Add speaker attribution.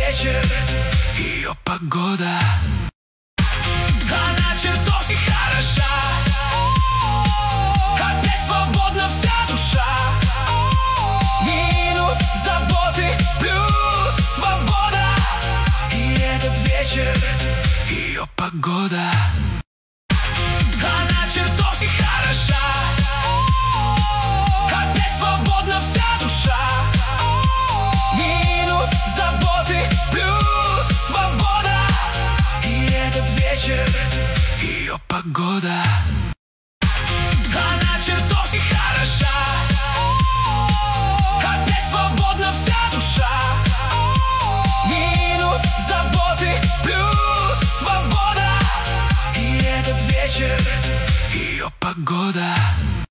Speaker 1: вечер, ее погода. Она чертовски хороша, опять свободна вся душа. Минус заботы, плюс свобода. И этот вечер, ее погода. Она чертовски хороша, опять свободна вся душа. Минус заботы, плюс свобода. И этот вечер, ее погода. Она чертовски хороша, опять свободна вся душа. Минус заботы, плюс свобода. И этот вечер, ее погода.